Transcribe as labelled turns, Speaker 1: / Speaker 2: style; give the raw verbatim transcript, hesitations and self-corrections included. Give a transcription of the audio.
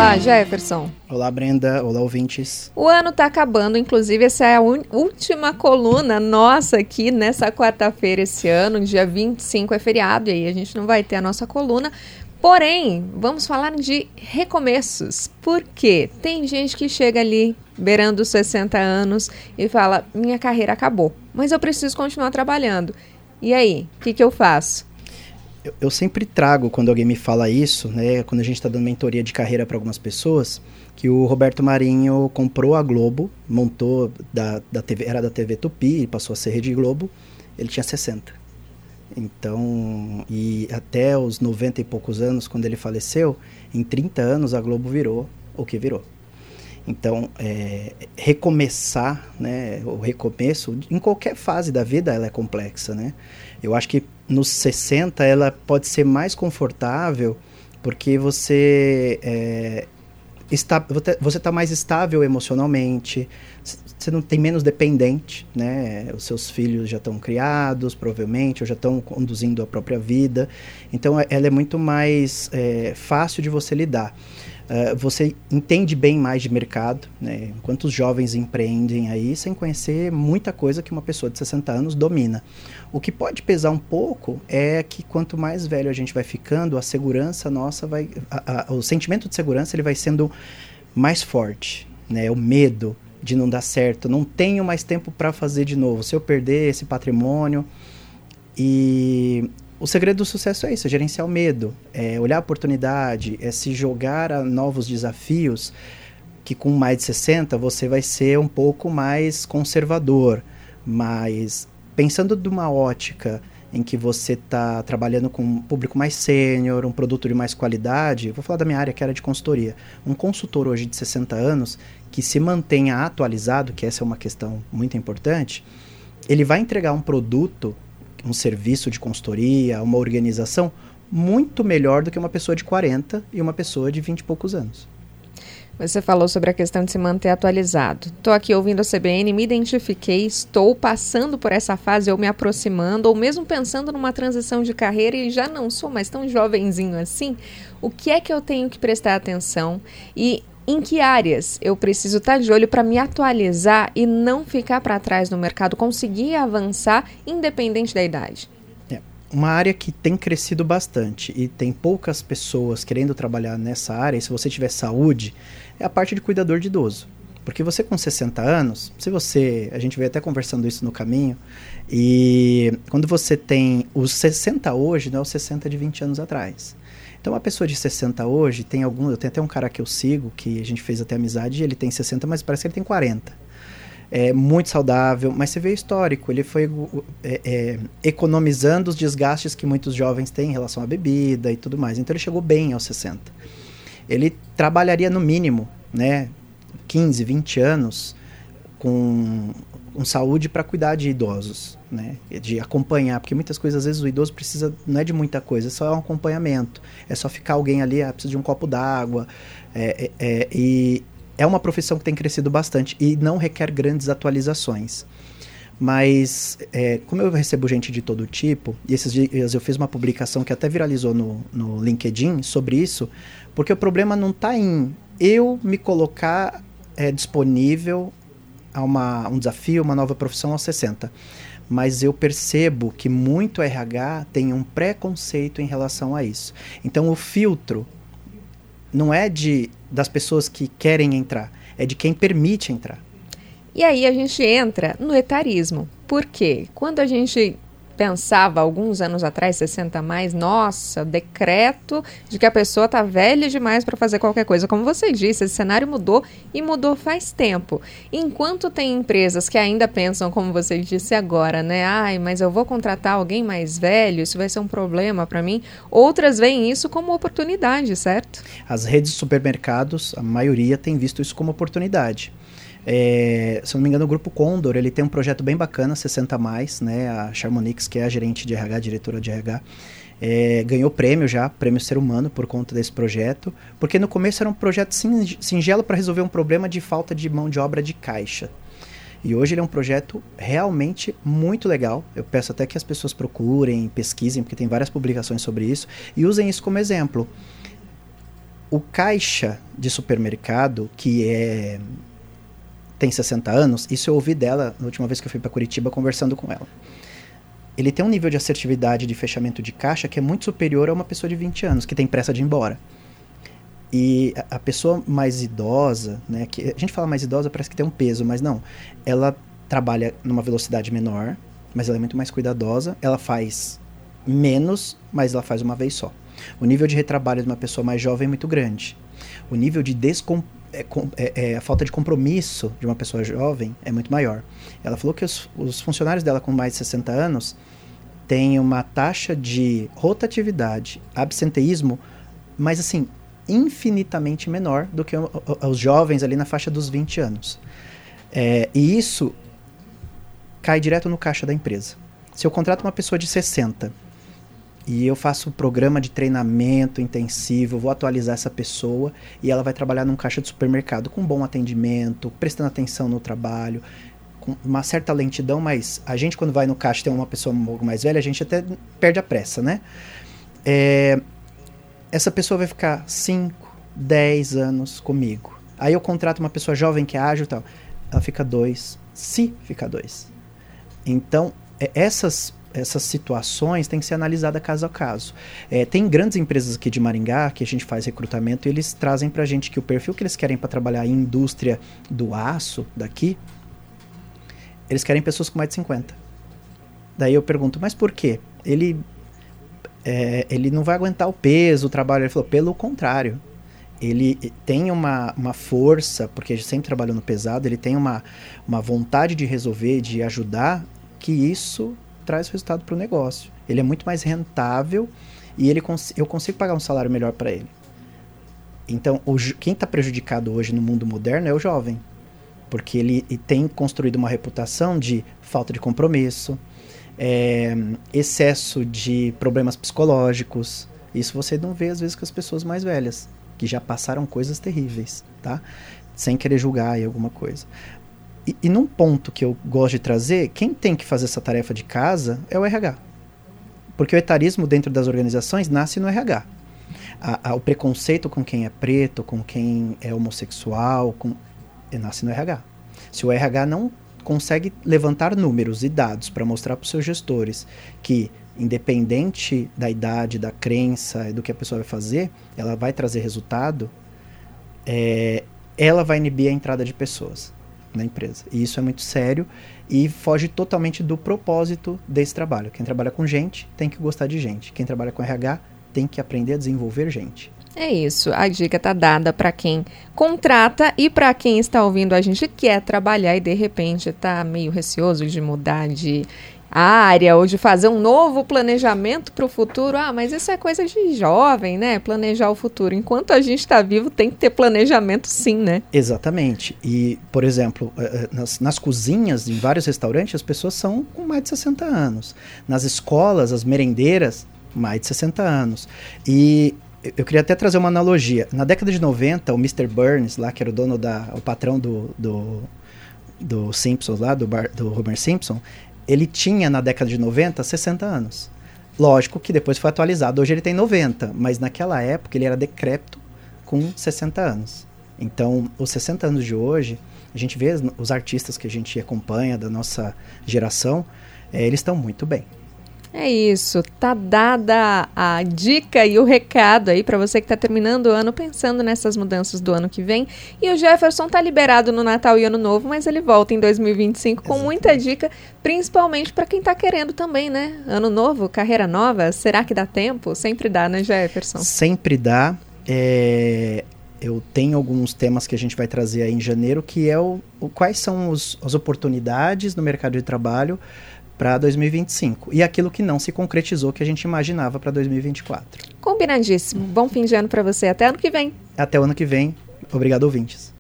Speaker 1: Olá, Jefferson.
Speaker 2: Olá, Brenda. Olá, ouvintes.
Speaker 1: O ano está acabando, inclusive essa é a un... última coluna nossa aqui nessa quarta-feira esse ano, dia vinte e cinco é feriado, e aí a gente não vai ter a nossa coluna. Porém, vamos falar de recomeços. Por quê? Tem gente que chega ali beirando os sessenta anos e fala, minha carreira acabou, mas eu preciso continuar trabalhando. E aí, o que, que eu faço?
Speaker 2: Eu, eu sempre trago, quando alguém me fala isso, né, quando a gente está dando mentoria de carreira para algumas pessoas, que o Roberto Marinho comprou a Globo, montou, da, da T V, era da T V Tupi, passou a ser Rede Globo, ele tinha sessenta. Então, e até os noventa e poucos anos, quando ele faleceu, em trinta anos a Globo virou o que virou. Então, é, recomeçar, né, o recomeço, em qualquer fase da vida, ela é complexa, né? Eu acho que nos sessenta ela pode ser mais confortável, porque você é, está, você está mais estável emocionalmente, você não tem menos dependente, né? Os seus filhos já estão criados, provavelmente, ou já estão conduzindo a própria vida. Então, ela é muito mais é, fácil de você lidar. Uh, você entende bem mais de mercado, né? Enquanto os jovens empreendem aí sem conhecer muita coisa que uma pessoa de sessenta anos domina. O que pode pesar um pouco é que quanto mais velho a gente vai ficando, a segurança nossa vai... A, a, o sentimento de segurança ele vai sendo mais forte, né? O medo de não dar certo, não tenho mais tempo para fazer de novo, se eu perder esse patrimônio. E o segredo do sucesso é isso, é gerenciar o medo, é olhar a oportunidade, é se jogar a novos desafios, que com mais de sessenta você vai ser um pouco mais conservador, mas pensando de uma ótica em que você está trabalhando com um público mais sênior, um produto de mais qualidade, vou falar da minha área, que era de consultoria. Um consultor hoje de sessenta anos, que se mantenha atualizado, que essa é uma questão muito importante, ele vai entregar um produto, um serviço de consultoria, uma organização, muito melhor do que uma pessoa de quarenta e uma pessoa de vinte e poucos anos.
Speaker 1: Você falou sobre a questão de se manter atualizado. Estou aqui ouvindo a C B N, me identifiquei, estou passando por essa fase, ou me aproximando, ou mesmo pensando numa transição de carreira e já não sou mais tão jovenzinho assim. O que é que eu tenho que prestar atenção e em que áreas eu preciso estar de olho para me atualizar e não ficar para trás no mercado, conseguir avançar independente da idade?
Speaker 2: É, uma área que tem crescido bastante e tem poucas pessoas querendo trabalhar nessa área, e se você tiver saúde, é a parte de cuidador de idoso. Porque você com sessenta anos, se você, a gente veio até conversando isso no caminho, e quando você tem os sessenta hoje, não é os sessenta de vinte anos atrás. Então, uma pessoa de sessenta hoje, tem algum, eu tenho até um cara que eu sigo, que a gente fez até amizade, ele tem sessenta, mas parece que ele tem quarenta. É muito saudável, mas você vê o histórico, ele foi é, é, economizando os desgastes que muitos jovens têm em relação à bebida e tudo mais. Então, ele chegou bem aos sessenta. Ele trabalharia no mínimo, né, quinze, vinte anos com, com saúde para cuidar de idosos, né, de acompanhar, porque muitas coisas, às vezes o idoso precisa, não é de muita coisa, é só um acompanhamento, é só ficar alguém ali, ah, precisa de um copo d'água, é, é, é, e é uma profissão que tem crescido bastante e não requer grandes atualizações. Mas, é, como eu recebo gente de todo tipo, e esses dias eu fiz uma publicação que até viralizou no, no LinkedIn sobre isso, porque o problema não está em eu me colocar é, disponível a uma, um desafio, uma nova profissão aos sessenta. Mas eu percebo que muito R H tem um preconceito em relação a isso. Então, o filtro não é de, das pessoas que querem entrar, é de quem permite entrar.
Speaker 1: E aí a gente entra no etarismo. Por quê? Quando a gente pensava alguns anos atrás, sessenta a mais, nossa, decreto de que a pessoa está velha demais para fazer qualquer coisa. Como você disse, esse cenário mudou e mudou faz tempo. Enquanto tem empresas que ainda pensam, como você disse agora, né? Ai, mas eu vou contratar alguém mais velho, isso vai ser um problema para mim. Outras veem isso como oportunidade, certo?
Speaker 2: As redes de supermercados, a maioria tem visto isso como oportunidade. É, se eu não me engano, o Grupo Condor, ele tem um projeto bem bacana, sessenta mais, né? A Charmonix, que é a gerente de R H, diretora de R H, é, ganhou prêmio já, prêmio Ser Humano, por conta desse projeto, porque no começo era um projeto singelo para resolver um problema de falta de mão de obra de caixa. E hoje ele é um projeto realmente muito legal. Eu peço até que as pessoas procurem, pesquisem, porque tem várias publicações sobre isso, e usem isso como exemplo. o caixa de supermercado, que é, tem sessenta anos, isso eu ouvi dela na última vez que eu fui para Curitiba conversando com ela. Ele tem um nível de assertividade de fechamento de caixa que é muito superior a uma pessoa de vinte anos, que tem pressa de ir embora. E a, a pessoa mais idosa, né, que a gente fala mais idosa, parece que tem um peso, mas não. Ela trabalha numa velocidade menor, mas ela é muito mais cuidadosa, ela faz menos, mas ela faz uma vez só. O nível de retrabalho de uma pessoa mais jovem é muito grande. O nível de descom é, é, é, a falta de compromisso de uma pessoa jovem é muito maior. Ela falou que os, os funcionários dela com mais de sessenta anos têm uma taxa de rotatividade, absenteísmo, mas assim, infinitamente menor do que o, o, os jovens ali na faixa dos vinte anos. É, e isso cai direto no caixa da empresa. Se eu contrato uma pessoa de sessenta e eu faço um programa de treinamento intensivo, eu vou atualizar essa pessoa e ela vai trabalhar num caixa de supermercado com bom atendimento, prestando atenção no trabalho, com uma certa lentidão, mas a gente quando vai no caixa e tem uma pessoa um pouco mais velha, a gente até perde a pressa, né? É, essa pessoa vai ficar cinco, dez anos comigo. Aí eu contrato uma pessoa jovem que é ágil e tal, ela fica dois, se fica dois. Então, essas essas situações têm que ser analisadas caso a caso. É, tem grandes empresas aqui de Maringá que a gente faz recrutamento e eles trazem pra gente que o perfil que eles querem para trabalhar em indústria do aço daqui, eles querem pessoas com mais de cinquenta. Daí eu pergunto, mas por quê? Ele, é, ele não vai aguentar o peso, o trabalho. Ele falou, pelo contrário. Ele tem uma, uma força, porque ele sempre trabalhou no pesado, ele tem uma, uma vontade de resolver, de ajudar, que isso traz resultado para o negócio. Ele é muito mais rentável e ele cons- eu consigo pagar um salário melhor para ele. Então, o, quem está prejudicado hoje no mundo moderno é o jovem, porque ele tem construído uma reputação de falta de compromisso, é, excesso de problemas psicológicos. Isso você não vê às vezes com as pessoas mais velhas, que já passaram coisas terríveis, tá? Sem querer julgar aí alguma coisa. E, e num ponto que eu gosto de trazer, quem tem que fazer essa tarefa de casa é o R H. Porque o etarismo dentro das organizações nasce no R H. A, a, o preconceito com quem é preto, com quem é homossexual, com, nasce no R H. Se o R H não consegue levantar números e dados para mostrar para os seus gestores que, independente da idade, da crença e do que a pessoa vai fazer, ela vai trazer resultado, é, ela vai inibir a entrada de pessoas na empresa. E isso é muito sério e foge totalmente do propósito desse trabalho. Quem trabalha com gente tem que gostar de gente. Quem trabalha com R H tem que aprender a desenvolver gente.
Speaker 1: É isso, a dica está dada para quem contrata e para quem está ouvindo a gente quer trabalhar e de repente está meio receoso de mudar de área ou de fazer um novo planejamento para o futuro. Ah, mas isso é coisa de jovem, né? Planejar o futuro. Enquanto a gente está vivo, tem que ter planejamento sim, né?
Speaker 2: Exatamente. E, por exemplo, nas, nas cozinhas, em vários restaurantes, as pessoas são com mais de sessenta anos. Nas escolas, as merendeiras, mais de sessenta anos. E eu queria até trazer uma analogia. Na década de noventa, o mister Burns, lá, que era o dono da... o patrão do, do, do Simpsons, lá, do, bar, do Homer Simpson, ele tinha, na década de noventa, sessenta anos. Lógico que depois foi atualizado. Hoje ele tem noventa, mas naquela época ele era decrépito com sessenta anos. Então, os sessenta anos de hoje, a gente vê os artistas que a gente acompanha, da nossa geração, é, eles estão muito bem.
Speaker 1: É isso, tá dada a dica e o recado aí para você que está terminando o ano pensando nessas mudanças do ano que vem. E o Jefferson tá liberado no Natal e Ano Novo, mas ele volta em dois mil e vinte e cinco com Exatamente. Muita dica, principalmente para quem tá querendo também, né? Ano novo, carreira nova, será que dá tempo? Sempre dá, né, Jefferson?
Speaker 2: Sempre dá. É... Eu tenho alguns temas que a gente vai trazer aí em janeiro, que é o, o quais são os, as oportunidades no mercado de trabalho para dois mil e vinte e cinco. E aquilo que não se concretizou, que a gente imaginava para dois mil e vinte e quatro.
Speaker 1: Combinadíssimo. Bom fim de ano para você. Até ano que vem.
Speaker 2: Até o ano que vem. Obrigado, ouvintes.